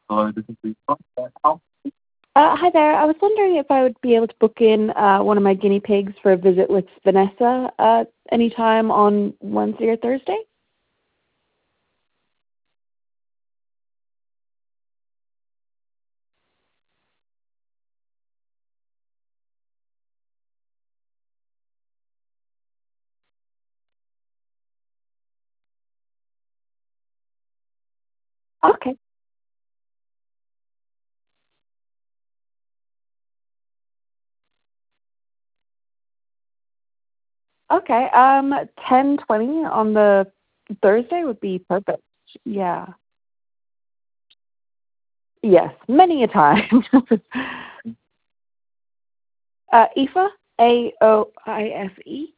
Hello, this is Lisa. Hi there. I was wondering if I would be able to book in one of my guinea pigs for a visit with Vanessa anytime on Wednesday or Thursday. Okay. Okay. 10:20 on the Thursday would be perfect. Yeah. Yes, many a time. Aoife, Aoife.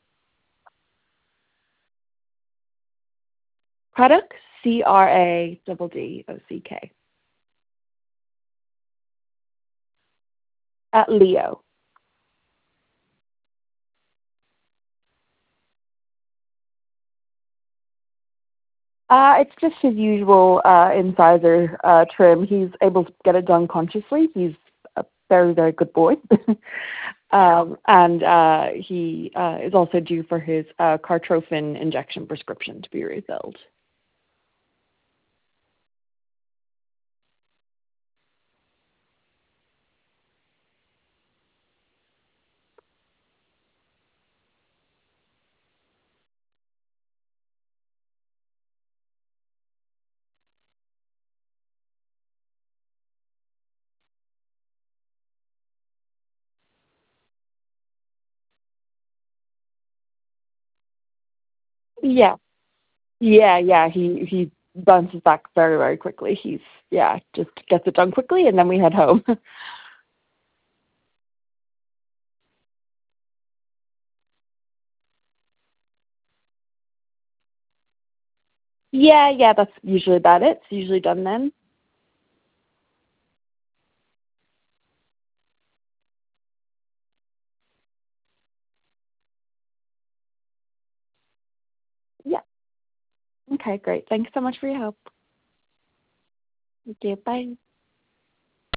Craddock, Craddock. Leo. It's just his usual incisor trim. He's able to get it done consciously. He's a very, very good boy. And he is also due for his Cartrophin injection prescription to be refilled. Yeah, yeah. He bounces back very, very quickly. He's just gets it done quickly, and then we head home. Yeah. That's usually about it. It's usually done then. Yeah. Okay, great. Thanks so much for your help. Thank you. Bye.